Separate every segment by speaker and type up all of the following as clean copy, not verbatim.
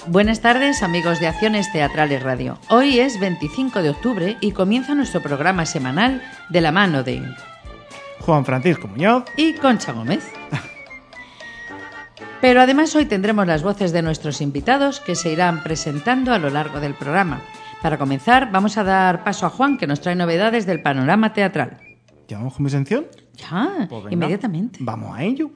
Speaker 1: Buenas tardes, amigos de Acciones Teatrales Radio. Hoy es 25 de octubre y comienza nuestro programa semanal de la mano de
Speaker 2: Juan Francisco Muñoz
Speaker 1: y Concha Gómez. Pero además hoy tendremos las voces de nuestros invitados que se irán presentando a lo largo del programa. Para comenzar, vamos a dar paso a Juan, que nos trae novedades del panorama teatral.
Speaker 2: ¿Ya vamos con mi sección?
Speaker 1: Ya, pues venga, inmediatamente.
Speaker 2: Vamos a ello.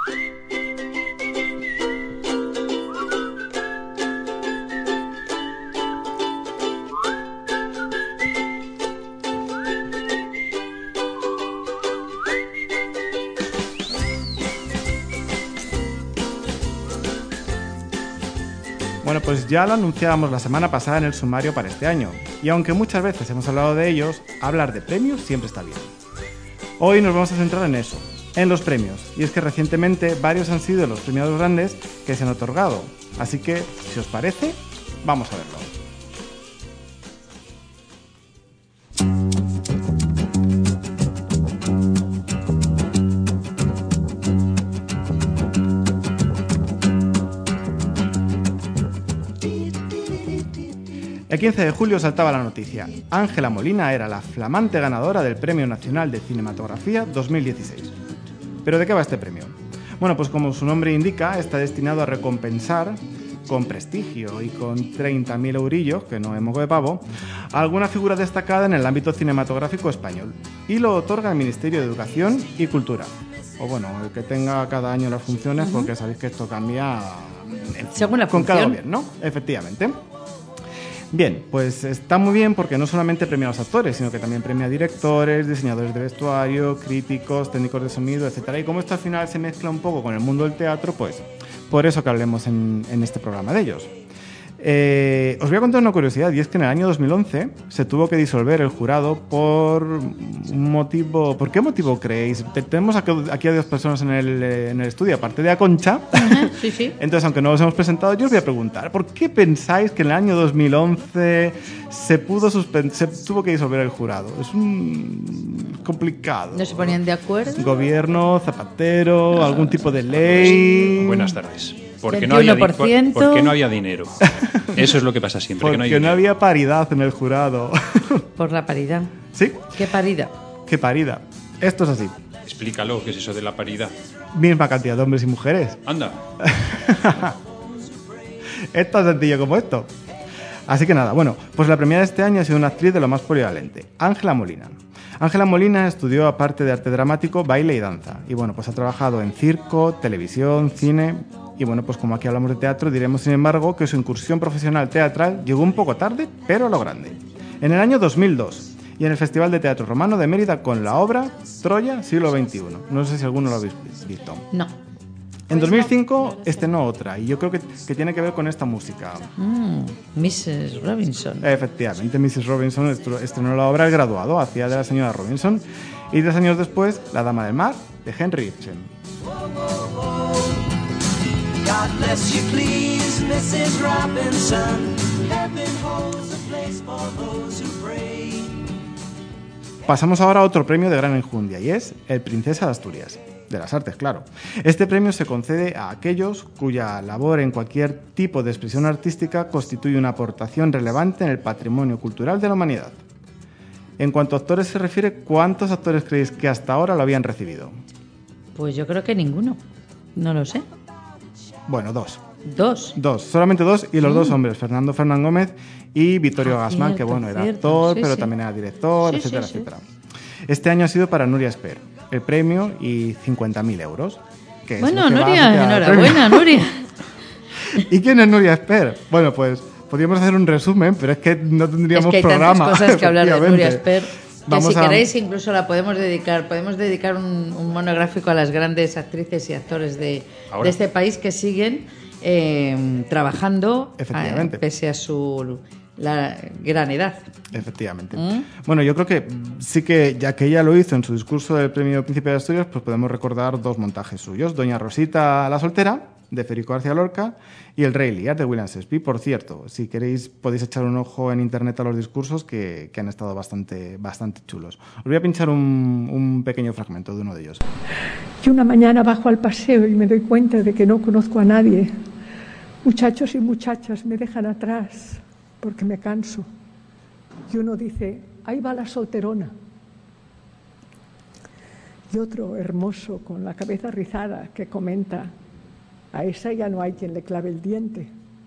Speaker 2: Bueno, pues ya lo anunciábamos la semana pasada en el sumario para este año, y aunque muchas veces hemos hablado de ellos, hablar de premios siempre está bien. Hoy nos vamos a centrar en eso, en los premios, y es que recientemente varios han sido los premiados grandes que se han otorgado, así que, si os parece, vamos a verlo. El 15 de julio saltaba la noticia. Ángela Molina era la flamante ganadora del Premio Nacional de Cinematografía 2016. ¿Pero de qué va este premio? Bueno, pues como su nombre indica, está destinado a recompensar, con prestigio y con 30.000 eurillos, que no es moco de pavo, a alguna figura destacada en el ámbito cinematográfico español. Y lo otorga el Ministerio de Educación y Cultura. O bueno, el que tenga cada año las funciones, porque sabéis que esto cambia
Speaker 1: según la
Speaker 2: con
Speaker 1: función.
Speaker 2: cada gobierno, efectivamente. Bien, pues está muy bien porque no solamente premia a los actores, sino que también premia a directores, diseñadores de vestuario, críticos, técnicos de sonido, etcétera. Y como esto al final se mezcla un poco con el mundo del teatro, pues por eso que hablemos en este programa de ellos. Os voy a contar una curiosidad, y es que en el año 2011 se tuvo que disolver el jurado por un motivo... ¿Por qué motivo creéis? Tenemos aquí a dos personas en el estudio, aparte de a Concha.
Speaker 1: Sí, sí.
Speaker 2: Entonces, aunque no los hemos presentado, yo os voy a preguntar, ¿por qué pensáis que en el año 2011 se tuvo que disolver el jurado? Es complicado.
Speaker 1: ¿No se ponían de acuerdo?
Speaker 2: Gobierno, Zapatero, algún tipo de ley...
Speaker 3: Buenas tardes. Porque
Speaker 1: 21%.
Speaker 3: porque no había dinero. Eso es lo que pasa siempre.
Speaker 2: Porque no había paridad en el jurado.
Speaker 1: Por la paridad.
Speaker 2: ¿Sí?
Speaker 1: ¿Qué paridad?
Speaker 2: ¿Qué paridad? Esto es así.
Speaker 3: Explícalo, ¿qué es eso de la paridad?
Speaker 2: Misma cantidad de hombres y mujeres.
Speaker 3: Anda.
Speaker 2: Es tan sencillo como esto. Así que nada, bueno, pues la premiada de este año ha sido una actriz de lo más polivalente, Ángela Molina. Ángela Molina estudió, aparte de arte dramático, baile y danza. Y bueno, pues ha trabajado en circo, televisión, cine... Y bueno, pues como aquí hablamos de teatro, diremos sin embargo que su incursión profesional teatral llegó un poco tarde, pero a lo grande. En el año 2002, y en el Festival de Teatro Romano de Mérida con la obra Troya, siglo XXI. No sé si alguno lo habéis visto.
Speaker 1: No.
Speaker 2: En 2005 estrenó otra, y yo creo que tiene que ver con esta música.
Speaker 1: Mrs. Robinson.
Speaker 2: Efectivamente, Mrs. Robinson estrenó la obra El Graduado, hacía de la señora Robinson, y 3 años después, La Dama del Mar, de Henry Ibsen.
Speaker 4: God bless you, please, Mrs. Robinson. Heaven holds a place for those who pray.
Speaker 2: Pasamos ahora a otro premio de gran enjundia, y es el Princesa de Asturias, de las artes, claro. Este premio se concede a aquellos cuya labor en cualquier tipo de expresión artística constituye una aportación relevante en el patrimonio cultural de la humanidad. En cuanto a actores se refiere, ¿cuántos actores creéis que hasta ahora lo habían recibido?
Speaker 1: Pues yo creo que ninguno. No lo sé.
Speaker 2: Bueno, 2.
Speaker 1: ¿2?
Speaker 2: Solamente 2, y los 2 hombres, Fernando Fernán Gómez y Vittorio Gassman, que bueno, era actor, pero también era director, etcétera, etcétera. Este año ha sido para Núria Esper, el premio y 50.000 euros. Que
Speaker 1: bueno,
Speaker 2: es
Speaker 1: Núria, enhorabuena, Núria.
Speaker 2: ¿Y quién es Núria Esper? Bueno, pues podríamos hacer un resumen, pero es que no tendríamos
Speaker 1: es que hay
Speaker 2: programa.
Speaker 1: Tantas cosas que hablar de Núria Esper. Que si queréis incluso la podemos dedicar un monográfico a las grandes actrices y actores de este país que siguen trabajando pese a la gran edad.
Speaker 2: Efectivamente. Bueno, yo creo que sí que, ya que ella lo hizo en su discurso del Premio Príncipe de Asturias, pues podemos recordar 2 montajes suyos. Doña Rosita la soltera, de Federico García Lorca, y El Rey Lear, de William Shakespeare. Por cierto, si queréis podéis echar un ojo en internet a los discursos que han estado bastante chulos. Os voy a pinchar un pequeño fragmento de uno de ellos.
Speaker 5: Yo una mañana bajo al paseo y me doy cuenta de que no conozco a nadie. Muchachos y muchachas me dejan atrás porque me canso. Y uno dice, ahí va la solterona. Y otro hermoso con la cabeza rizada que comenta, a esa ya no hay quien le clave el diente.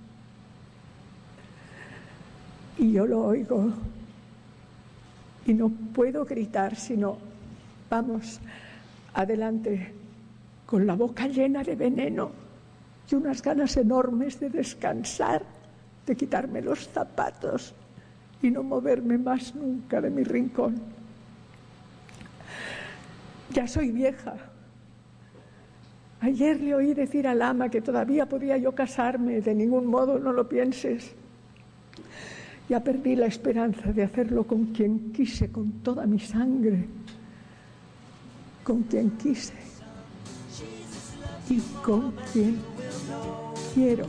Speaker 5: Y yo lo oigo y no puedo gritar, sino vamos adelante con la boca llena de veneno y unas ganas enormes de descansar, de quitarme los zapatos y no moverme más nunca de mi rincón. Ya soy vieja. Ayer le oí decir al ama que todavía podía yo casarme, de ningún modo, no lo pienses. Ya perdí la esperanza de hacerlo con quien quise, con toda mi sangre, con quien quise y con quien quiero.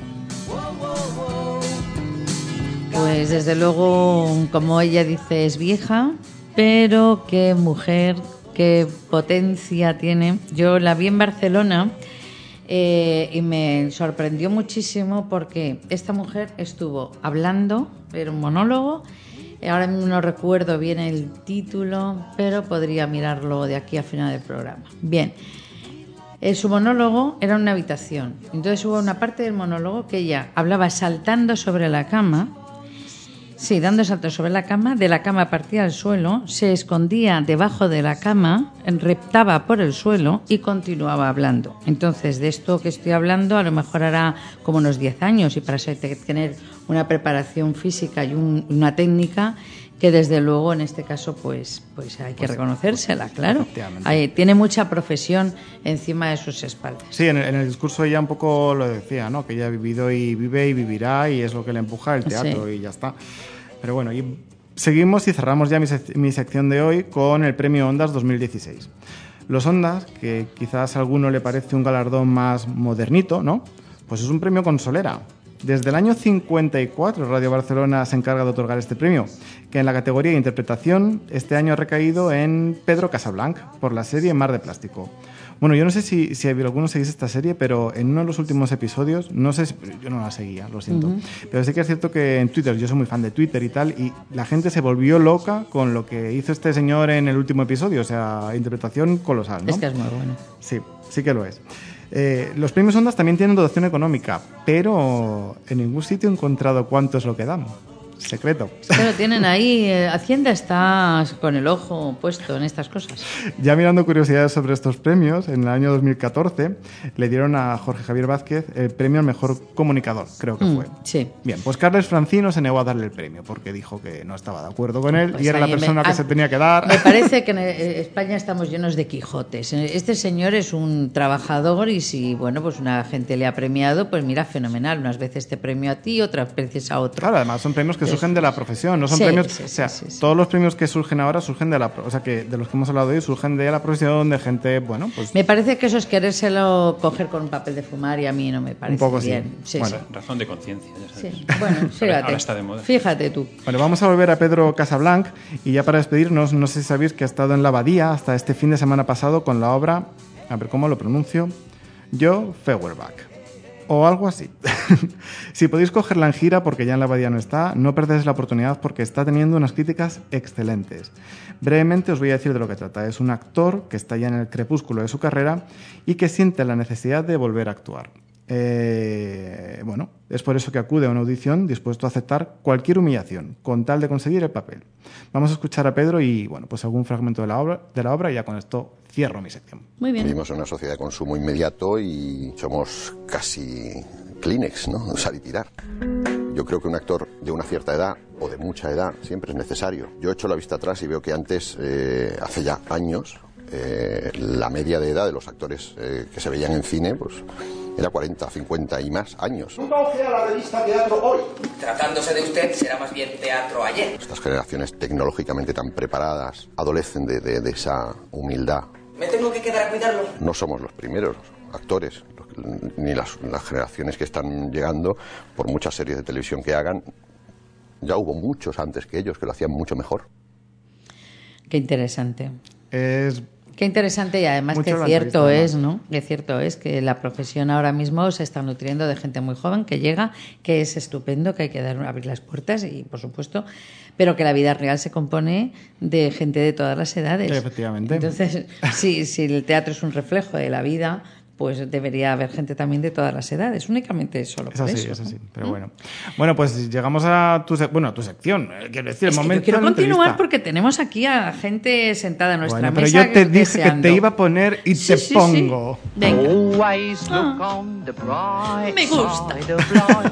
Speaker 1: Pues desde luego, como ella dice, es vieja, pero qué mujer, qué potencia tiene. Yo la vi en Barcelona y me sorprendió muchísimo porque esta mujer estuvo hablando, era un monólogo, ahora mismo no recuerdo bien el título, pero podría mirarlo de aquí a final del programa. Bien, su monólogo era una habitación, entonces hubo una parte del monólogo que ella hablaba saltando sobre la cama. Sí, dando saltos sobre la cama, de la cama partía al suelo, se escondía debajo de la cama, reptaba por el suelo y continuaba hablando. Entonces, de esto que estoy hablando, a lo mejor hará como unos 10 años y para eso hay que tener una preparación física y una técnica que desde luego en este caso pues hay que reconocérsela, claro. Tiene mucha profesión encima de sus espaldas.
Speaker 2: Sí, en el discurso ella un poco lo decía, ¿no? Que ella ha vivido y vive y vivirá y es lo que le empuja el teatro, sí. Y ya está. Pero bueno, y seguimos y cerramos ya mi sección de hoy con el Premio Ondas 2016. Los Ondas, que quizás a alguno le parece un galardón más modernito, ¿no? Pues es un premio con solera. Desde el año 54 Radio Barcelona se encarga de otorgar este premio, que en la categoría de interpretación este año ha recaído en Pedro Casablanc por la serie Mar de Plástico. Bueno, yo no sé si alguno seguís esta serie, pero en uno de los últimos episodios, no sé si, yo no la seguía, lo siento, pero sí que es cierto que en Twitter, yo soy muy fan de Twitter y tal, y la gente se volvió loca con lo que hizo este señor en el último episodio, o sea, interpretación colosal, ¿no?
Speaker 1: Es que es muy bueno.
Speaker 2: Sí, sí que lo es. Los premios Ondas también tienen dotación económica, pero en ningún sitio he encontrado cuánto es lo que dan. Secreto.
Speaker 1: Pero tienen ahí, Hacienda está con el ojo puesto en estas cosas.
Speaker 2: Ya mirando curiosidades sobre estos premios, en el año 2014 le dieron a Jorge Javier Vázquez el premio al mejor comunicador, creo que fue.
Speaker 1: Sí.
Speaker 2: Bien, pues Carles Francino se negó a darle el premio porque dijo que no estaba de acuerdo con él, pues y era la persona que se tenía que dar.
Speaker 1: Me parece que en España estamos llenos de Quijotes. Este señor es un trabajador y si, bueno, pues una gente le ha premiado, pues mira, fenomenal. Unas veces te premio a ti, otras veces a otro.
Speaker 2: Claro, además son premios que surgen de la profesión, no son premios, todos los premios que surgen ahora surgen de de los que hemos hablado hoy surgen de la profesión, de gente, bueno, pues
Speaker 1: me parece que eso es querérselo coger con un papel de fumar y a mí no me parece
Speaker 2: un poco
Speaker 1: bien.
Speaker 2: Sí.
Speaker 3: Bueno, razón de conciencia, ya sabes.
Speaker 1: Sí. Bueno, fíjate,
Speaker 3: ahora está de moda.
Speaker 1: Fíjate tú.
Speaker 2: Bueno, vamos a volver a Pedro Casablanc y ya para despedirnos, no sé si sabéis que ha estado en la Abadía hasta este fin de semana pasado con la obra, a ver cómo lo pronuncio, Jo Feuerbach. O algo así. Si podéis cogerla en gira, porque ya en la Abadía no está, no perdéis la oportunidad porque está teniendo unas críticas excelentes. Brevemente os voy a decir de lo que trata. Es un actor que está ya en el crepúsculo de su carrera y que siente la necesidad de volver a actuar. Bueno, es por eso que acude a una audición dispuesto a aceptar cualquier humillación, con tal de conseguir el papel. Vamos a escuchar a Pedro y, bueno, pues algún fragmento de la obra y ya con esto cierro mi sección.
Speaker 1: Muy bien.
Speaker 6: Vivimos en una sociedad de consumo inmediato y somos casi Kleenex, ¿no? Usar y tirar. Yo creo que un actor de una cierta edad o de mucha edad siempre es necesario. Yo echo la vista atrás y veo que antes, hace ya años, la media de edad de los actores que se veían en cine, pues era 40, 50 y más años.
Speaker 7: ¿Cómo sea la revista Teatro Hoy?
Speaker 8: Tratándose de usted, será más bien Teatro Ayer.
Speaker 6: Estas generaciones tecnológicamente tan preparadas adolecen de esa humildad.
Speaker 8: ¿Me tengo que quedar a cuidarlo?
Speaker 6: No somos los primeros actores, ni las generaciones que están llegando, por muchas series de televisión que hagan. Ya hubo muchos antes que ellos que lo hacían mucho mejor.
Speaker 1: Qué interesante.
Speaker 2: Es
Speaker 1: Qué interesante y además
Speaker 2: Mucho
Speaker 1: que
Speaker 2: la
Speaker 1: cierto
Speaker 2: entrevista,
Speaker 1: es, ¿no? Que cierto es que la profesión ahora mismo se está nutriendo de gente muy joven que llega, que es estupendo, que hay que abrir las puertas y, por supuesto, pero que la vida real se compone de gente de todas las edades.
Speaker 2: Efectivamente.
Speaker 1: Entonces, si el teatro es un reflejo de la vida, pues debería haber gente también de todas las edades, únicamente solo
Speaker 2: Es
Speaker 1: por
Speaker 2: así,
Speaker 1: eso.
Speaker 2: es así, pero bueno. Bueno, pues llegamos a tu sección. Quiero decir, el
Speaker 1: Es que
Speaker 2: momento
Speaker 1: yo quiero
Speaker 2: de la
Speaker 1: continuar
Speaker 2: entrevista.
Speaker 1: porque tenemos aquí a gente sentada en nuestra
Speaker 2: Bueno, pero
Speaker 1: mesa.
Speaker 2: yo te dije que
Speaker 1: deseando.
Speaker 2: te iba a poner y
Speaker 1: Sí,
Speaker 2: te
Speaker 1: sí,
Speaker 2: pongo.
Speaker 1: sí. Venga.
Speaker 9: Always look on the bright
Speaker 1: Me gusta.
Speaker 9: side of life.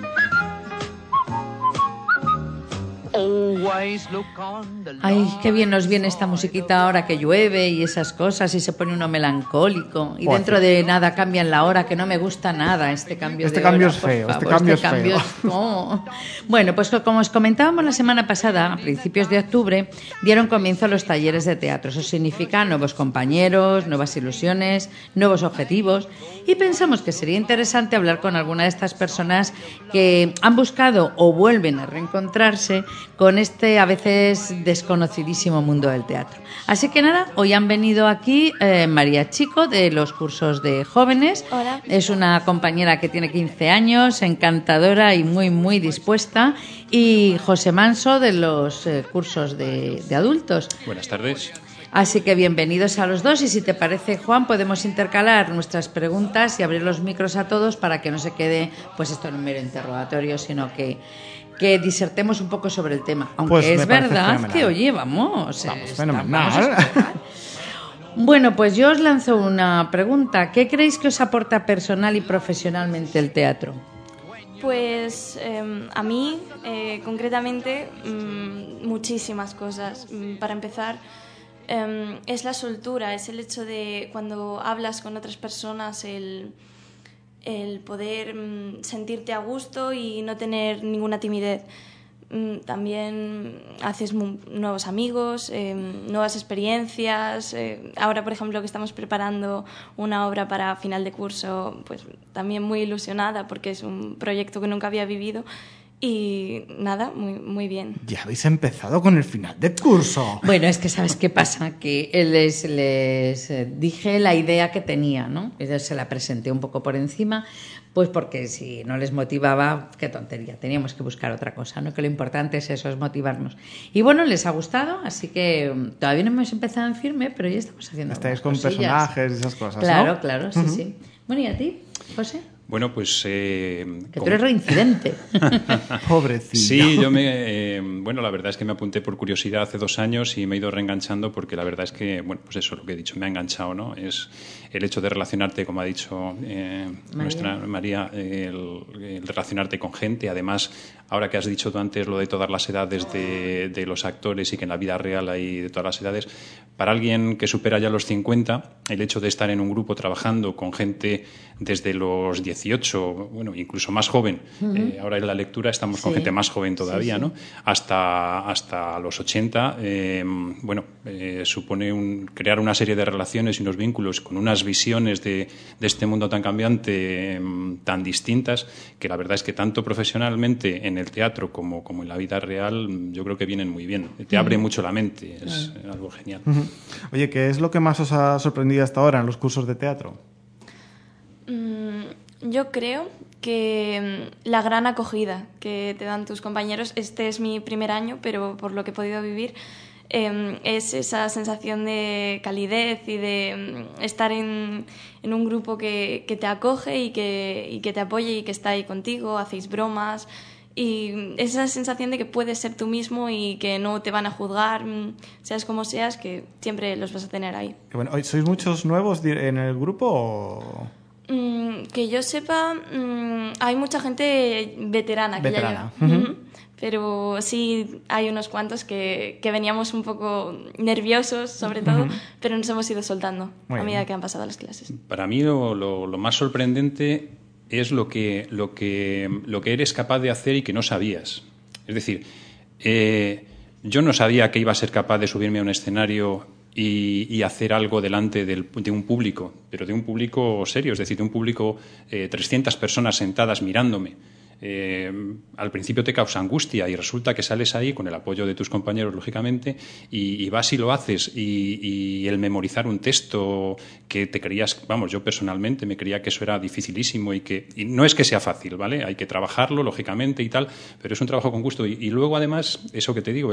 Speaker 9: Always look on the
Speaker 1: Ay, qué bien nos viene esta musiquita ahora que llueve y esas cosas y se pone uno melancólico y
Speaker 2: Pues
Speaker 1: dentro
Speaker 2: sí.
Speaker 1: de nada cambian la hora, que no me gusta nada este cambio
Speaker 2: Este
Speaker 1: de
Speaker 2: cambio
Speaker 1: hora,
Speaker 2: es
Speaker 1: por
Speaker 2: feo, este
Speaker 1: favor,
Speaker 2: cambio es feo.
Speaker 1: Oh. Bueno, pues como os comentábamos la semana pasada, a principios de octubre, dieron comienzo los talleres de teatro. Eso significa nuevos compañeros, nuevas ilusiones, nuevos objetivos y pensamos que sería interesante hablar con alguna de estas personas que han buscado o vuelven a reencontrarse con este a veces desconocidísimo mundo del teatro. Así que nada, hoy han venido aquí María Chico de los cursos de jóvenes.
Speaker 10: Hola.
Speaker 1: Es una compañera que tiene 15 años, encantadora y muy dispuesta. Y José Manso de los cursos de adultos.
Speaker 3: Buenas tardes.
Speaker 1: Así que bienvenidos a los dos y si te parece, Juan, podemos intercalar nuestras preguntas y abrir los micros a todos para que no se quede pues esto en un mero interrogatorio, sino que disertemos un poco sobre el tema. Aunque
Speaker 2: Pues
Speaker 1: es
Speaker 2: me parece
Speaker 1: verdad
Speaker 2: fenomenal.
Speaker 1: que, oye, vamos
Speaker 2: fenomenal.
Speaker 1: Bueno, pues yo os lanzo una pregunta. ¿Qué creéis que os aporta personal y profesionalmente el teatro?
Speaker 10: Pues a mí, concretamente, muchísimas cosas. Para empezar, es la soltura, es el hecho de cuando hablas con otras personas, el poder sentirte a gusto y no tener ninguna timidez. También haces nuevos amigos, nuevas experiencias. Ahora, por ejemplo, que estamos preparando una obra para final de curso, pues también muy ilusionada porque es un proyecto que nunca había vivido. Y nada, muy bien.
Speaker 2: Ya habéis empezado con el final de curso.
Speaker 1: Bueno, es que ¿sabes qué pasa? Que les dije la idea que tenía, ¿no? Se la presenté un poco por encima, pues porque si no les motivaba, qué tontería, teníamos que buscar otra cosa, ¿no? Que lo importante es eso, es motivarnos. Y bueno, les ha gustado, así que todavía no hemos empezado en firme, pero ya estamos haciendo
Speaker 2: Estáis
Speaker 1: algunas
Speaker 2: con
Speaker 1: cosillas.
Speaker 2: personajes y esas cosas,
Speaker 1: Claro,
Speaker 2: ¿no?
Speaker 1: claro, sí, sí. Bueno, ¿y a ti, José?
Speaker 3: Bueno, pues...
Speaker 1: Que tú eres reincidente.
Speaker 2: Pobrecillo.
Speaker 3: Sí, bueno, la verdad es que me apunté por curiosidad hace 2 años y me he ido reenganchando porque la verdad es que, bueno, pues eso, lo que he dicho, me ha enganchado, ¿no? Es el hecho de relacionarte, como ha dicho nuestra María, el relacionarte con gente. Además, ahora que has dicho tú antes lo de todas las edades de los actores y que en la vida real hay de todas las edades, para alguien que supera ya los 50, el hecho de estar en un grupo trabajando con gente desde los 18, bueno, incluso más joven, ahora en la lectura estamos con gente más joven todavía, ¿no? Hasta los 80, supone crear una serie de relaciones y unos vínculos con unas visiones de este mundo tan cambiante, tan distintas, que la verdad es que tanto profesionalmente en el teatro como en la vida real, yo creo que vienen muy bien. Te abre mucho la mente, es algo genial.
Speaker 2: Oye, ¿qué es lo que más os ha sorprendido hasta ahora en los cursos de teatro?
Speaker 10: Yo creo que la gran acogida que te dan tus compañeros, este es mi primer año, pero por lo que he podido vivir, es esa sensación de calidez y de estar en un grupo que te acoge y que te apoya y que está ahí contigo, hacéis bromas. Y esa sensación de que puedes ser tú mismo y que no te van a juzgar, seas como seas, que siempre los vas a tener ahí.
Speaker 2: Bueno, ¿sois muchos nuevos en el grupo o...?
Speaker 10: Que yo sepa, hay mucha gente veterana que
Speaker 2: Veterana.
Speaker 10: ya lleva. Pero sí hay unos cuantos que veníamos un poco nerviosos, sobre todo, pero nos hemos ido soltando a medida que han pasado las clases.
Speaker 3: Para mí lo más sorprendente es lo que eres capaz de hacer y que no sabías. Es decir, yo no sabía que iba a ser capaz de subirme a un escenario y hacer algo delante de un público, pero de un público serio, es decir, de un público, 300 personas sentadas mirándome. al principio te causa angustia y resulta que sales ahí con el apoyo de tus compañeros, lógicamente, y vas y lo haces. Y el memorizar un texto que te creías, vamos, yo personalmente me creía que eso era dificilísimo y no es que sea fácil, ¿vale? Hay que trabajarlo, lógicamente, y tal, pero es un trabajo con gusto. Y luego, además, eso que te digo,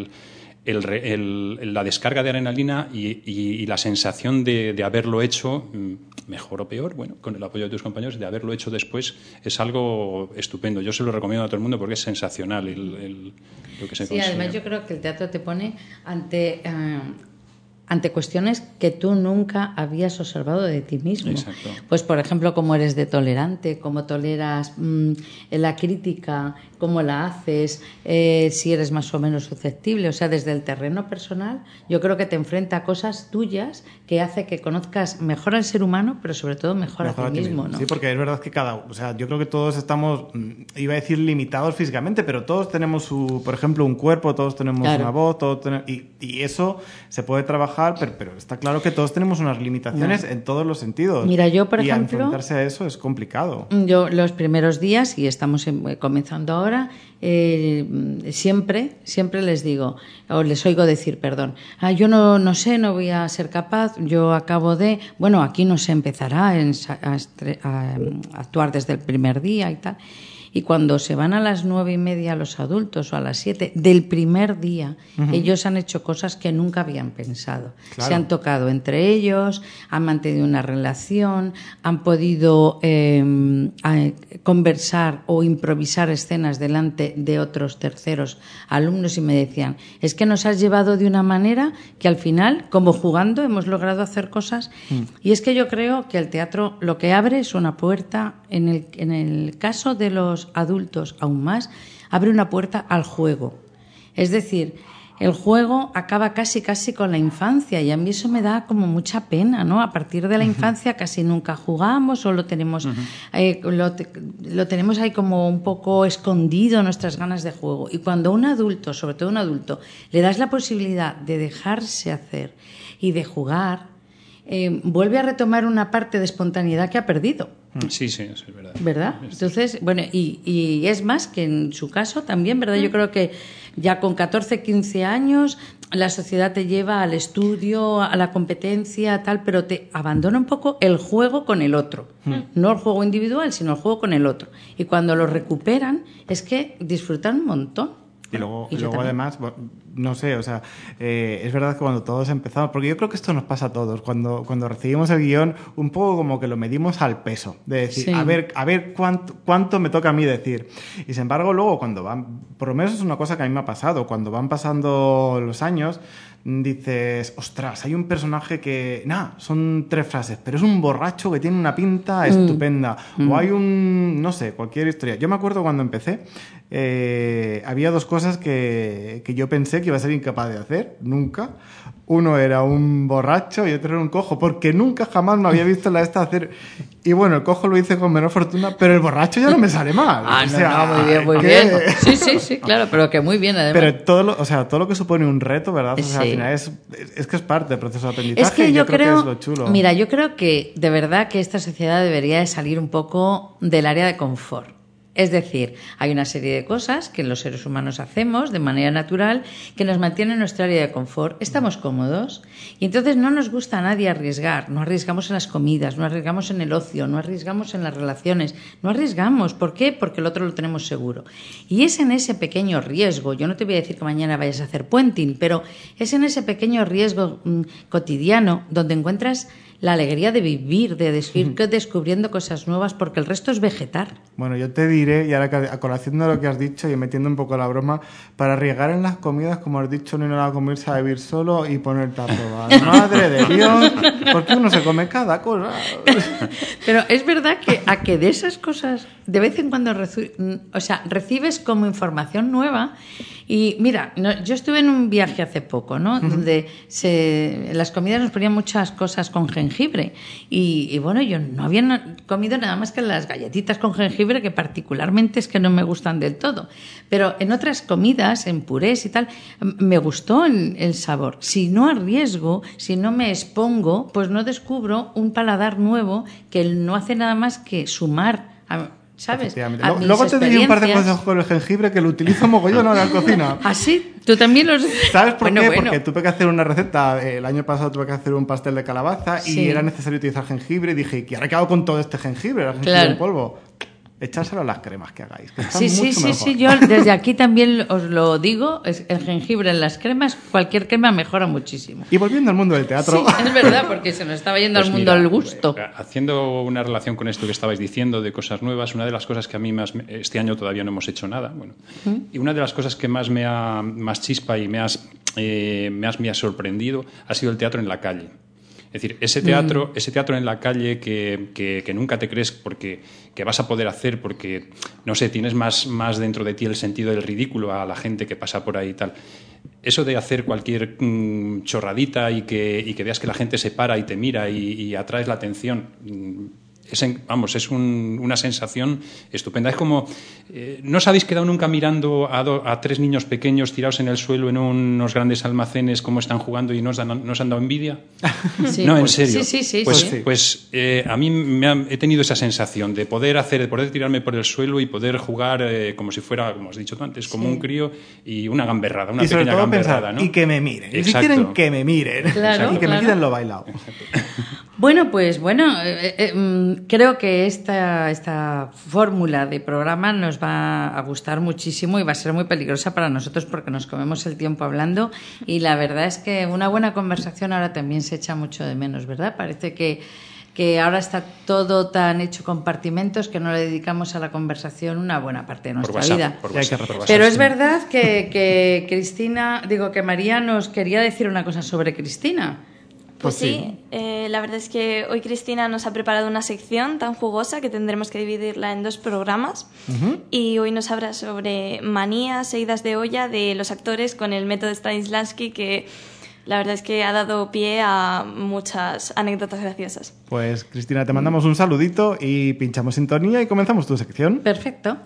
Speaker 3: la descarga de adrenalina y la sensación de haberlo hecho, mejor o peor, bueno, con el apoyo de tus compañeros, de haberlo hecho después, es algo estupendo. Yo se lo recomiendo a todo el mundo porque es sensacional lo que se consigue.
Speaker 1: Sí, además yo creo que el teatro te pone ante cuestiones que tú nunca habías observado de ti mismo.
Speaker 3: Exacto.
Speaker 1: Pues, por ejemplo, cómo eres de tolerante, cómo toleras la crítica, cómo la haces, si eres más o menos susceptible. O sea, desde el terreno personal, yo creo que te enfrenta a cosas tuyas que hace que conozcas mejor al ser humano, pero sobre todo mejor a ti mismo, ¿no?
Speaker 2: Sí, porque es verdad que yo creo que todos estamos, iba a decir limitados físicamente, pero todos tenemos por ejemplo, un cuerpo, todos tenemos una voz, y eso se puede trabajar, pero está claro que todos tenemos unas limitaciones en todos los sentidos.
Speaker 1: Mira, yo, por
Speaker 2: ejemplo, y enfrentarse a eso es complicado.
Speaker 1: Yo los primeros días, y estamos comenzando ahora, siempre les digo, o les oigo decir, perdón, yo no sé, no voy a ser capaz, yo acabo de... Bueno, aquí no se empezará a actuar desde el primer día y tal. Y cuando se van a las 9:30 los adultos o a las 7 del primer día, ellos han hecho cosas que nunca habían pensado. Claro. Se han tocado entre ellos, han mantenido una relación, han podido conversar o improvisar escenas delante de otros terceros alumnos y me decían, es que nos has llevado de una manera que al final, como jugando, hemos logrado hacer cosas. Y es que yo creo que el teatro lo que abre es una puerta, en el caso de los adultos aún más, abre una puerta al juego. Es decir, el juego acaba casi con la infancia y a mí eso me da como mucha pena, ¿no? A partir de la infancia casi nunca jugamos o lo tenemos, lo tenemos ahí como un poco escondido, nuestras ganas de juego. Y cuando un adulto, sobre todo un adulto, le das la posibilidad de dejarse hacer y de jugar, vuelve a retomar una parte de espontaneidad que ha perdido.
Speaker 3: Sí, eso es verdad.
Speaker 1: ¿Verdad? Entonces, bueno, y es más que en su caso también, ¿verdad? Yo creo que ya con 14, 15 años la sociedad te lleva al estudio, a la competencia, tal, pero te abandona un poco el juego con el otro. No el juego individual, sino el juego con el otro. Y cuando lo recuperan es que disfrutan un montón.
Speaker 2: Y luego además, no sé, o sea, es verdad que cuando todos empezamos, porque yo creo que esto nos pasa a todos, cuando recibimos el guión, un poco como que lo medimos al peso, de decir, a ver cuánto me toca a mí decir. Y sin embargo, luego cuando van, por lo menos es una cosa que a mí me ha pasado, cuando van pasando los años, dices, ostras, hay un personaje que, son 3 frases, pero es un borracho que tiene una pinta estupenda. O hay no sé, cualquier historia. Yo me acuerdo cuando empecé, había 2 cosas que yo pensé que iba a ser incapaz de hacer, nunca. Uno era un borracho y otro era un cojo, porque nunca jamás me había visto la hacer. Y bueno, el cojo lo hice con menor fortuna, pero el borracho ya no me sale mal.
Speaker 1: Muy bien. Sí, claro, pero que muy bien además.
Speaker 2: Pero todo lo que supone un reto, ¿verdad? O sea, al final es que es parte del proceso de aprendizaje.
Speaker 1: Es que yo creo
Speaker 2: que es lo chulo.
Speaker 1: Mira, yo creo que de verdad que esta sociedad debería de salir un poco del área de confort. Es decir, hay una serie de cosas que los seres humanos hacemos de manera natural que nos mantienen en nuestra área de confort. Estamos cómodos y entonces no nos gusta a nadie arriesgar. No arriesgamos en las comidas, no arriesgamos en el ocio, no arriesgamos en las relaciones. No arriesgamos. ¿Por qué? Porque el otro lo tenemos seguro. Y es en ese pequeño riesgo, yo no te voy a decir que mañana vayas a hacer puenting, pero es en ese pequeño riesgo cotidiano donde encuentras la alegría de vivir, de ir descubriendo cosas nuevas, porque el resto es vegetar.
Speaker 2: Bueno, yo te diré, y ahora a colación de lo que has dicho y metiendo un poco la broma, para arriesgar en las comidas, como has dicho, no ir a comerse a vivir solo y ponerte a probar. ¡Madre de Dios! ¿Por qué uno se come cada cosa?
Speaker 1: Pero es verdad que de esas cosas, de vez en cuando recibes como información nueva. Y mira, yo estuve en un viaje hace poco, ¿no? Donde en las comidas nos ponían muchas cosas con jengibre. Y bueno, yo no había comido nada más que las galletitas con jengibre, que particularmente es que no me gustan del todo. Pero en otras comidas, en purés y tal, me gustó el sabor. Si no arriesgo, si no me expongo, pues no descubro un paladar nuevo que no hace nada más que sumar ¿sabes?
Speaker 2: Efectivamente.
Speaker 1: A mis
Speaker 2: Luego te doy un par de
Speaker 1: experiencias.
Speaker 2: consejos con el jengibre que lo utilizo mogollón ahora en la cocina.
Speaker 1: ¿Ah, sí? ¿Tú también los...?
Speaker 2: ¿Sabes por
Speaker 1: Bueno,
Speaker 2: qué?
Speaker 1: bueno.
Speaker 2: Porque tuve que hacer una receta. El año pasado tuve que hacer un pastel de calabaza
Speaker 1: Sí.
Speaker 2: y era necesario utilizar jengibre. Y dije, ¿qué ahora qué hago con todo este jengibre? El jengibre
Speaker 1: Claro.
Speaker 2: en polvo. Echárselo a las cremas que hagáis. Que están
Speaker 1: Sí, sí,
Speaker 2: mucho
Speaker 1: sí,
Speaker 2: mejor.
Speaker 1: sí, yo desde aquí también os lo digo, es el jengibre en las cremas, cualquier crema mejora muchísimo.
Speaker 2: Y volviendo al mundo del teatro.
Speaker 1: Sí, es verdad, porque se nos estaba yendo
Speaker 3: Pues
Speaker 1: al mundo
Speaker 3: mira,
Speaker 1: del gusto.
Speaker 3: Haciendo una relación con esto que estabais diciendo de cosas nuevas, una de las cosas que a mí más este año todavía no hemos hecho nada, bueno, y una de las cosas que más me ha más chispa y me ha sorprendido ha sido el teatro en la calle. Es decir, ese teatro en la calle que nunca te crees que vas a poder hacer porque, no sé, tienes más dentro de ti el sentido del ridículo a la gente que pasa por ahí y tal. Eso de hacer cualquier chorradita y que veas que la gente se para y te mira y atraes la atención, es una sensación estupenda. Es como, ¿no os habéis quedado nunca mirando a tres niños pequeños tirados en el suelo en unos grandes almacenes cómo están jugando y no os han dado envidia?
Speaker 1: Sí.
Speaker 3: No, en serio.
Speaker 1: Sí.
Speaker 3: Pues a mí he tenido esa sensación de poder tirarme por el suelo y poder jugar como si fuera, como has dicho tú antes, como un crío y una gamberrada, una
Speaker 2: Y sobre
Speaker 3: pequeña
Speaker 2: todo
Speaker 3: gamberrada,
Speaker 2: pensar,
Speaker 3: ¿no?
Speaker 2: y que me miren. Y si
Speaker 3: Exacto.
Speaker 2: quieren que me miren.
Speaker 1: Claro,
Speaker 2: y que me
Speaker 1: claro.
Speaker 2: quiten lo bailado.
Speaker 1: Bueno, pues creo que esta fórmula de programa nos va a gustar muchísimo y va a ser muy peligrosa para nosotros porque nos comemos el tiempo hablando y la verdad es que una buena conversación ahora también se echa mucho de menos, ¿verdad? Parece que ahora está todo tan hecho compartimentos que no le dedicamos a la conversación una buena parte de nuestra vida.
Speaker 3: Por WhatsApp,
Speaker 1: Pero es verdad que María nos quería decir una cosa sobre Cristina.
Speaker 10: Pues sí, la verdad es que hoy Cristina nos ha preparado una sección tan jugosa que tendremos que dividirla en 2 programas. Y hoy nos habla sobre manías e idas de olla de los actores con el método Stanislavski, que la verdad es que ha dado pie a muchas anécdotas graciosas.
Speaker 2: Pues Cristina, te mandamos un saludito y pinchamos sintonía y comenzamos tu sección.
Speaker 1: Perfecto.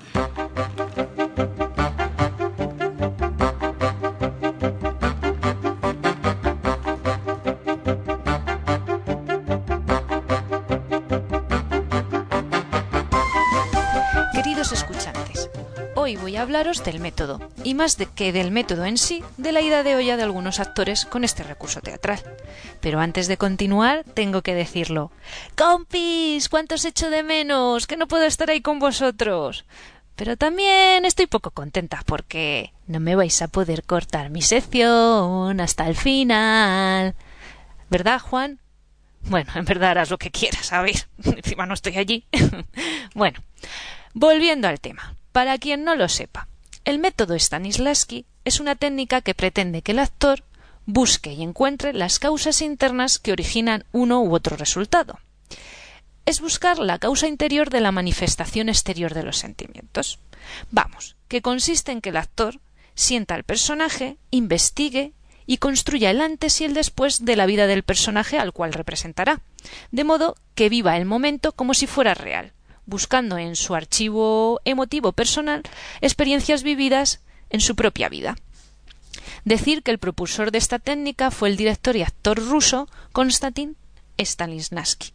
Speaker 11: Queridos escuchantes, hoy voy a hablaros del método, y más que del método en sí, de la ida de olla de algunos actores con este recurso teatral. Pero antes de continuar, tengo que decirlo. ¡Compis! ¿Cuánto os echo de menos? ¡Que no puedo estar ahí con vosotros! Pero también estoy poco contenta porque no me vais a poder cortar mi sección hasta el final. ¿Verdad, Juan? Bueno, en verdad harás lo que quieras, a ver. Encima no estoy allí. Bueno, volviendo al tema. Para quien no lo sepa, el método Stanislavski es una técnica que pretende que el actor busque y encuentre las causas internas que originan uno u otro resultado. Es buscar la causa interior de la manifestación exterior de los sentimientos. Vamos, que consiste en que el actor sienta al personaje, investigue y construya el antes y el después de la vida del personaje al cual representará, de modo que viva el momento como si fuera real, buscando en su archivo emotivo personal experiencias vividas en su propia vida. Decir que el propulsor de esta técnica fue el director y actor ruso Konstantin Stanislavski.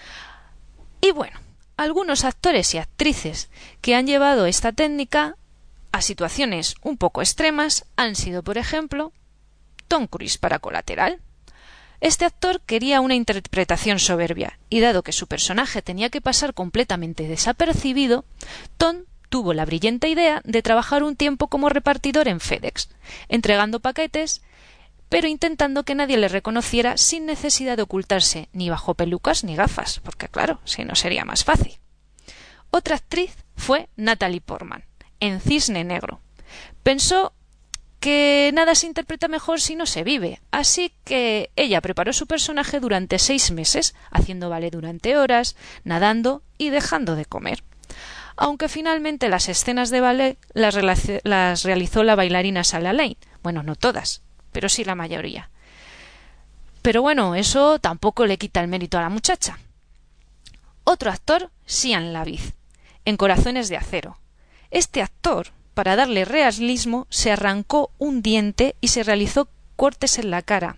Speaker 11: Y bueno, algunos actores y actrices que han llevado esta técnica a situaciones un poco extremas han sido, por ejemplo, Tom Cruise para Colateral. Este actor quería una interpretación soberbia, y dado que su personaje tenía que pasar completamente desapercibido, Tom tuvo la brillante idea de trabajar un tiempo como repartidor en FedEx, entregando paquetes, pero intentando que nadie le reconociera sin necesidad de ocultarse ni bajo pelucas ni gafas, porque claro, si no sería más fácil. Otra actriz fue Natalie Portman, en Cisne Negro. Pensó que nada se interpreta mejor si no se vive, así que ella preparó su personaje durante 6 meses, haciendo ballet durante horas, nadando y dejando de comer. Aunque finalmente las escenas de ballet las realizó la bailarina Sala Lane. Bueno, no todas, pero sí la mayoría. Pero bueno, eso tampoco le quita el mérito a la muchacha. Otro actor, Sean Laviz, en Corazones de Acero. Este actor, para darle realismo, se arrancó un diente y se realizó cortes en la cara.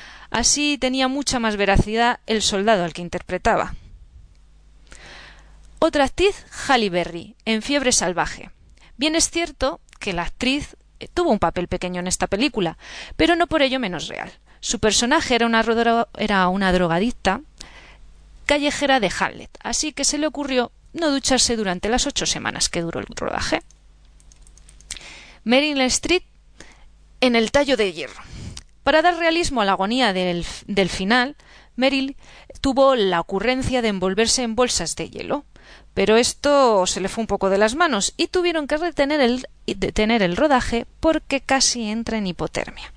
Speaker 11: Así tenía mucha más veracidad el soldado al que interpretaba. Otra actriz, Halle Berry, en Fiebre salvaje. Bien es cierto que la actriz tuvo un papel pequeño en esta película, pero no por ello menos real. Su personaje era una drogadicta callejera de Hamlet, así que se le ocurrió no ducharse durante las 8 semanas que duró el rodaje. Meryl Streep en El tallo de hierro. Para dar realismo a la agonía del final, Meryl tuvo la ocurrencia de envolverse en bolsas de hielo, pero esto se le fue un poco de las manos y tuvieron que detener el rodaje porque casi entra en hipotermia.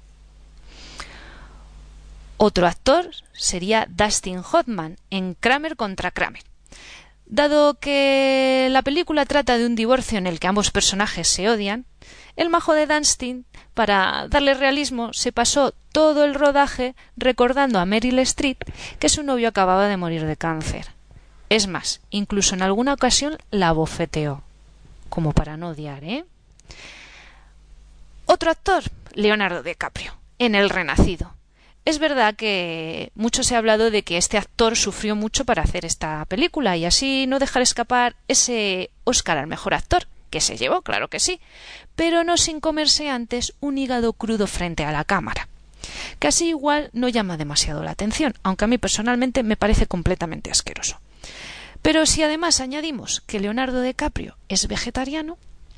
Speaker 11: Otro actor sería Dustin Hoffman en Kramer contra Kramer. Dado que la película trata de un divorcio en el que ambos personajes se odian, el majo de Dustin, para darle realismo, se pasó todo el rodaje recordando a Meryl Streep que su novio acababa de morir de cáncer. Es más, incluso en alguna ocasión la abofeteó, como para no odiar, ¿eh? Otro actor, Leonardo DiCaprio, en El Renacido. Es verdad que mucho se ha hablado de que este actor sufrió mucho para hacer esta película y así no dejar escapar ese Oscar al mejor actor, que se llevó, claro que sí, pero no sin comerse antes un hígado crudo frente a la cámara. Casi igual no llama demasiado la atención, aunque a mí personalmente me parece completamente asqueroso. Pero si además añadimos que Leonardo DiCaprio es vegetariano,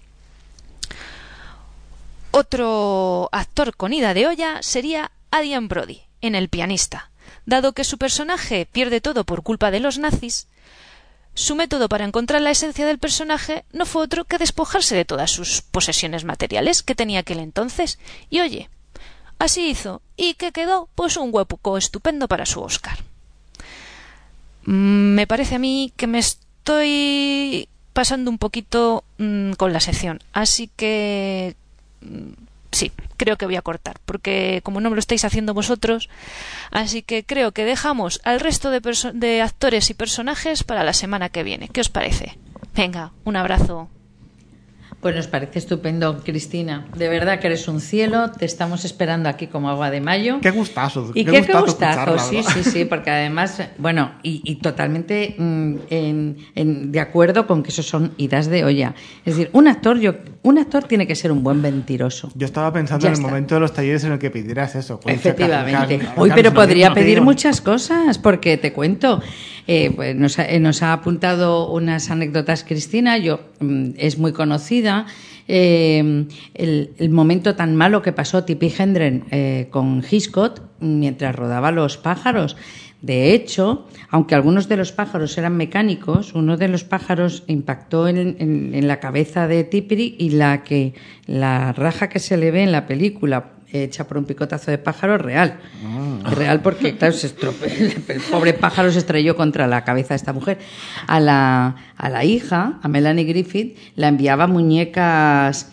Speaker 11: otro actor con ida de olla sería Adrien Brody, en El pianista. Dado que su personaje pierde todo por culpa de los nazis, su método para encontrar la esencia del personaje no fue otro que despojarse de todas sus posesiones materiales que tenía aquel entonces. Y oye, así hizo. ¿Y qué quedó? Pues un hueco estupendo para su Oscar. Me parece a mí que me estoy pasando un poquito con la sección. Así que sí, creo que voy a cortar, porque como no me lo estáis haciendo vosotros, así que creo que dejamos al resto de actores y personajes para la semana que viene. ¿Qué os parece? Venga, un abrazo.
Speaker 1: Pues nos parece estupendo, Cristina. De verdad que eres un cielo. Te estamos esperando aquí como agua de mayo.
Speaker 2: Qué gustazo.
Speaker 1: Y qué gustazo, sí, porque además, bueno, y totalmente de acuerdo con que eso son idas de olla. Es decir, un actor tiene que ser un buen mentiroso.
Speaker 2: Yo estaba pensando en el momento de los talleres en el que pidieras eso.
Speaker 1: Efectivamente. Pero podría pedir muchas cosas, porque te cuento, pues nos ha apuntado unas anécdotas, Cristina. Es muy conocida. El momento tan malo que pasó Tippi Hedren con Hitchcock mientras rodaba Los pájaros. De hecho, aunque algunos de los pájaros eran mecánicos, uno de los pájaros impactó en la cabeza de Tippi y la raja que se le ve en la película hecha por un picotazo de pájaro real. Real porque, claro, el pobre pájaro se estrelló contra la cabeza de esta mujer. A la hija, a Melanie Griffith, la enviaba muñecas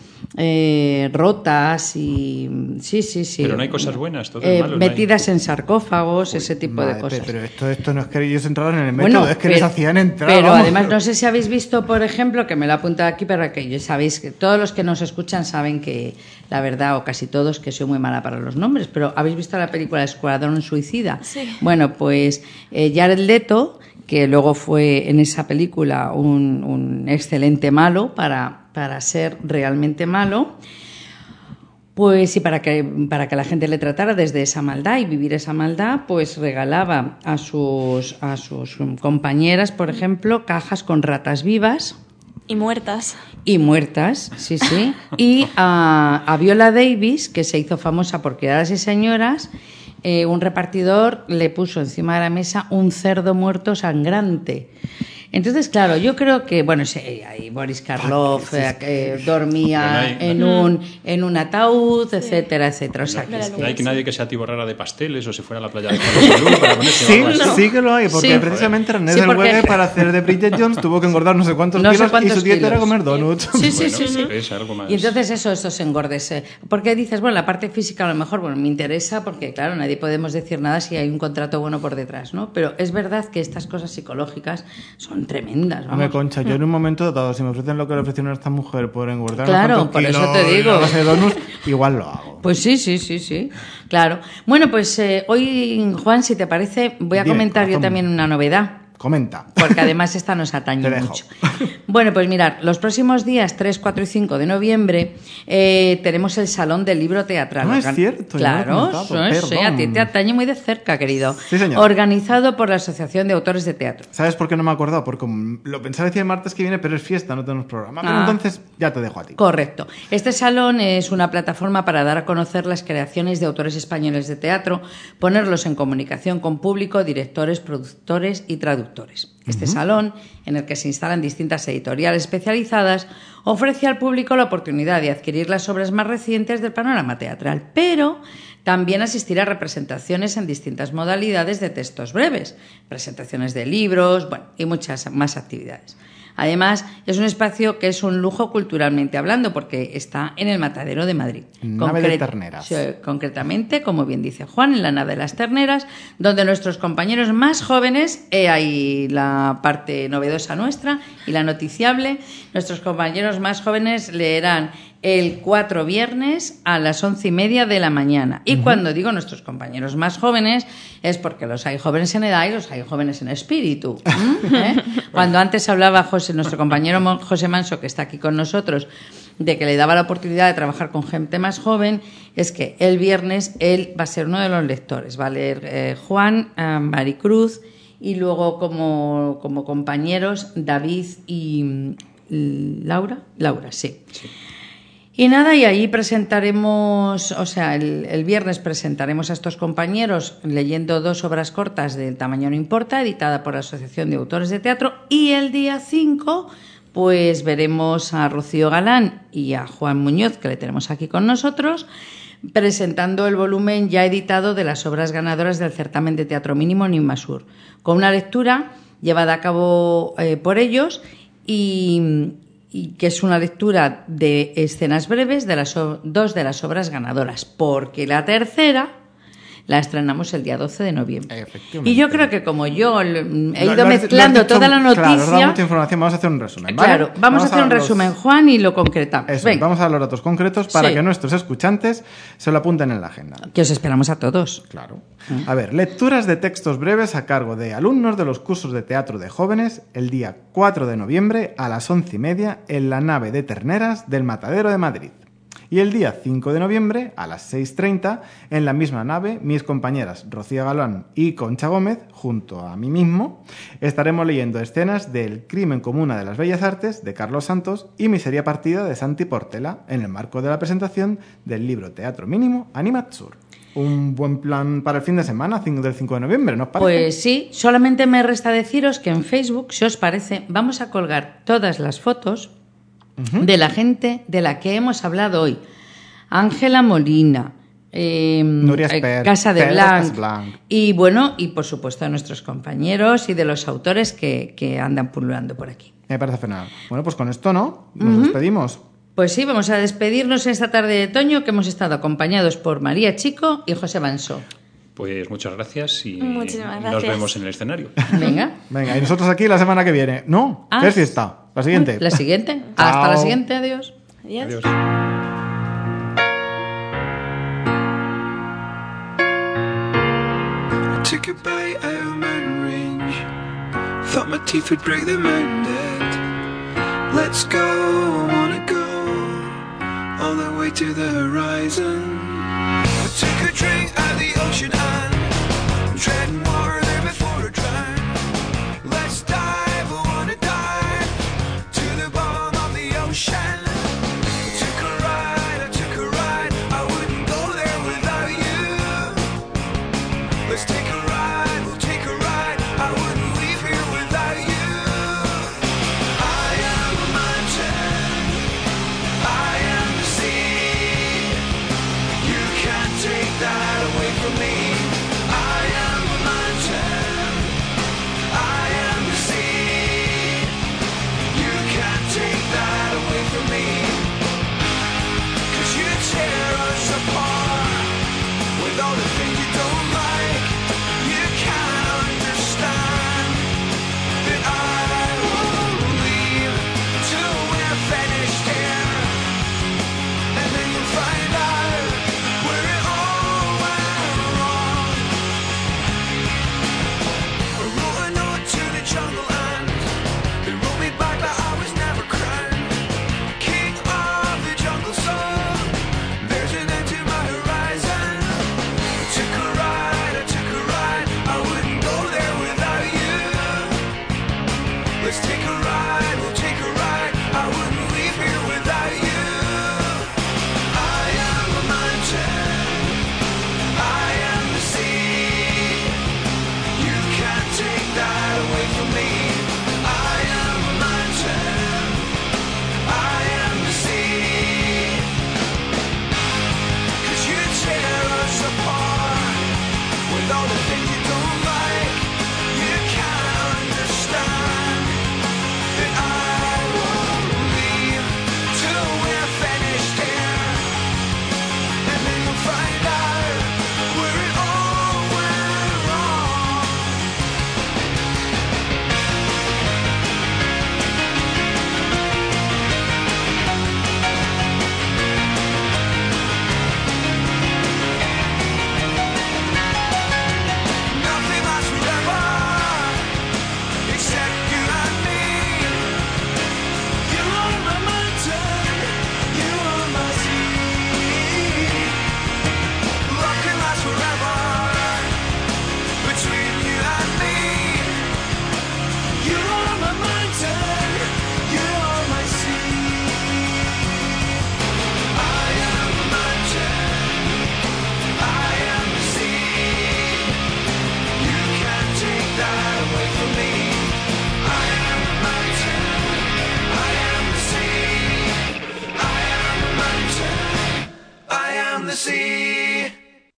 Speaker 1: rotas y sí.
Speaker 3: Pero no hay cosas buenas, todo es malo,
Speaker 1: metidas en sarcófagos, ese tipo de cosas.
Speaker 2: Pero esto no es que ellos entraran en el método, es que les hacían entrar.
Speaker 1: Pero además no sé si habéis visto, por ejemplo, que me lo he apuntado aquí para que sabéis que todos los que nos escuchan saben que la verdad, o casi todos, que soy muy mala para los nombres, pero ¿habéis visto la película Escuadrón Suicida?
Speaker 10: Sí.
Speaker 1: Bueno, pues Jared Leto, que luego fue en esa película un excelente malo para ser realmente malo, pues y para que la gente le tratara desde esa maldad y vivir esa maldad, pues regalaba a sus compañeras, por ejemplo, cajas con ratas vivas.
Speaker 10: Y muertas,
Speaker 1: sí. Y a Viola Davis, que se hizo famosa por Criadas y Señoras, un repartidor le puso encima de la mesa un cerdo muerto sangrante. Entonces, claro, yo creo que, bueno, sí, ahí Boris Karloff dormía en un ataúd, etcétera. O sea,
Speaker 3: no hay nadie que se atiborrara de pasteles o se fuera a la playa de Salud para ponerse algo así.
Speaker 2: Sí que lo hay, porque precisamente René Zellweger para hacer de Bridget Jones tuvo que engordar no sé cuántos kilos y su dieta era comer donuts.
Speaker 1: Sí.
Speaker 3: Es algo más.
Speaker 1: Y entonces estos engordes. Porque dices, bueno, la parte física a lo mejor, me interesa porque, claro, nadie podemos decir nada si hay un contrato bueno por detrás, ¿no? Pero es verdad que estas cosas psicológicas son tremendas. Vamos.
Speaker 2: Concha, yo en un momento dado, si me ofrecen lo que le ofrecieron a esta mujer por engordar
Speaker 1: claro, por eso te digo.
Speaker 2: a base de donuts, igual lo hago.
Speaker 1: Pues sí, claro. Bueno, pues hoy, Juan, si te parece, voy a comentar yo también una novedad
Speaker 2: Comenta.
Speaker 1: Porque además esta nos atañe
Speaker 2: Te dejo.
Speaker 1: mucho. Bueno, pues mirad, los próximos días 3, 4 y 5 de noviembre tenemos el Salón del Libro Teatral.
Speaker 2: No, es cierto, ya
Speaker 1: Claro,
Speaker 2: lo he comentado,
Speaker 1: sí, a ti te atañe muy de cerca, querido.
Speaker 2: Sí, señor.
Speaker 1: Organizado por la Asociación de Autores de Teatro.
Speaker 2: ¿Sabes por qué no me he acordado? Porque lo pensaba decir el martes que viene, pero es fiesta, no tenemos programa. Pero entonces ya te dejo a ti.
Speaker 1: Correcto. Este salón es una plataforma para dar a conocer las creaciones de autores españoles de teatro, ponerlos en comunicación con público, directores, productores y traductores. Este salón, en el que se instalan distintas editoriales especializadas, ofrece al público la oportunidad de adquirir las obras más recientes del panorama teatral, pero también asistir a representaciones en distintas modalidades de textos breves, presentaciones de libros, y muchas más actividades. Además, es un espacio que es un lujo culturalmente hablando porque está en el Matadero de Madrid.
Speaker 2: Nave de Terneras.
Speaker 1: Concretamente, como bien dice Juan, en la Nave de las Terneras, donde nuestros compañeros más jóvenes, ahí la parte novedosa nuestra y la noticiable, nuestros compañeros más jóvenes leerán el 4 viernes a las 11:30 de la mañana. Y cuando digo nuestros compañeros más jóvenes, es porque los hay jóvenes en edad y los hay jóvenes en espíritu. Cuando antes hablaba nuestro compañero José Manso, que está aquí con nosotros, de que le daba la oportunidad de trabajar con gente más joven, es que el viernes él va a ser uno de los lectores. Va a leer Juan, Maricruz, y luego como compañeros David y Laura, sí. Y nada, y ahí presentaremos, el viernes presentaremos a estos compañeros leyendo 2 obras cortas del Tamaño no importa, editada por la Asociación de Autores de Teatro, y el día 5 pues veremos a Rocío Galán y a Juan Muñoz, que le tenemos aquí con nosotros, presentando el volumen ya editado de las obras ganadoras del certamen de teatro mínimo Nimasur, con una lectura llevada a cabo por ellos y que es una lectura de escenas breves de las 2 de las obras ganadoras, porque la tercera la estrenamos el día 12 de noviembre. Y yo creo que como yo he ido mezclando toda la noticia...
Speaker 2: Claro, nos da mucha información, vamos a hacer un resumen, ¿vale?
Speaker 1: Claro, vamos a hacer un resumen, Juan, y lo concretamos.
Speaker 2: Eso, vamos a dar los datos concretos para que nuestros escuchantes se lo apunten en la agenda.
Speaker 1: Que os esperamos a todos.
Speaker 2: Claro. A ver, lecturas de textos breves a cargo de alumnos de los cursos de teatro de jóvenes el día 4 de noviembre a las 11:30 en la Nave de Terneras del Matadero de Madrid. Y el día 5 de noviembre, a las 6:30, en la misma nave, mis compañeras Rocío Galán y Concha Gómez, junto a mí mismo, estaremos leyendo escenas del Crimen Comuna de las Bellas Artes de Carlos Santos y Miseria Partida de Santi Portela, en el marco de la presentación del libro Teatro Mínimo Animatsur. Un buen plan para el fin de semana del 5 de noviembre, ¿no os parece?
Speaker 1: Pues sí, solamente me resta deciros que en Facebook, si os parece, vamos a colgar todas las fotos de la gente de la que hemos hablado hoy. Ángela Molina,
Speaker 2: Nuria Espert,
Speaker 1: Casa de
Speaker 2: Blanc.
Speaker 1: Y bueno, y por supuesto de nuestros compañeros y de los autores que andan pululando por aquí.
Speaker 2: Me parece fenomenal. Bueno, pues con esto, ¿no? Nos despedimos.
Speaker 1: Pues sí, vamos a despedirnos esta tarde de otoño, que hemos estado acompañados por María Chico y José Manso.
Speaker 3: Pues muchas gracias y
Speaker 10: Muchísimas gracias.
Speaker 3: nos vemos en el escenario.
Speaker 1: Venga.
Speaker 2: Venga, y nosotros aquí la semana que viene. No, ¿qué es fiesta? La siguiente.
Speaker 1: La siguiente.
Speaker 2: Chao.
Speaker 1: Hasta la siguiente. Adiós.
Speaker 10: Adiós.
Speaker 12: Took a bite out of mountain range. Thought my teeth would break the mountain dead. Let's go, I wanna go all the way to the horizon. I took a drink at the ocean and treading water.